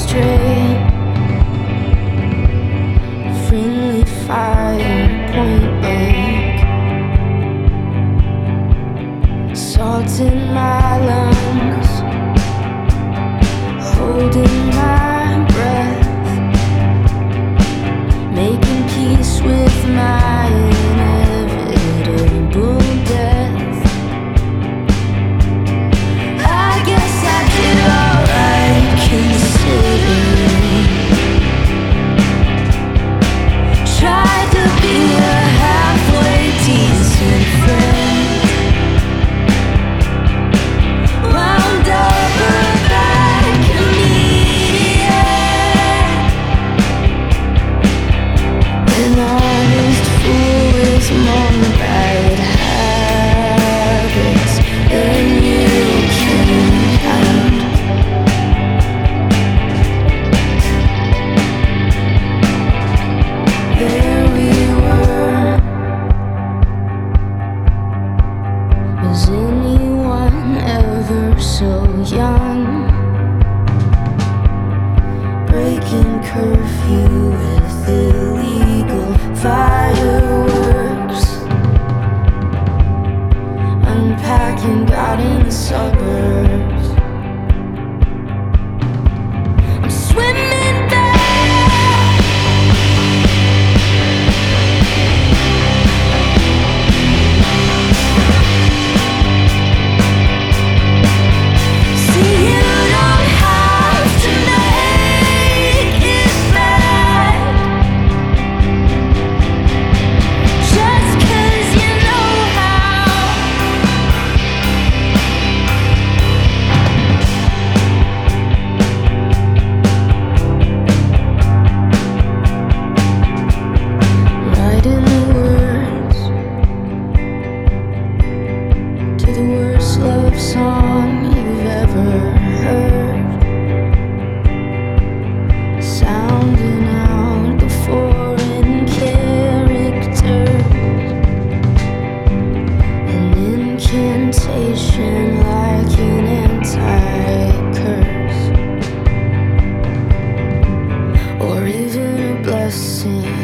straight. Friendly fire, point blank. Salt in my lungs, holding my breath, making peace with my inevitable death. I guess I did alright considering. Tried to be a halfway decent friend. Wound up a bad comedian. An honest fool with more bad habits than you can count. There we were. Was anyone ever so young? Breaking curfew with illegal fireworks. Unpacking, got in the suburbs. I'm swimming back. See, you don't have to make it bad. Just 'cause you know how. Writing the words to the worst love song you've ever heard. Sounding out the foreign characters. An incantation like an anti-curse. Or even a blessing.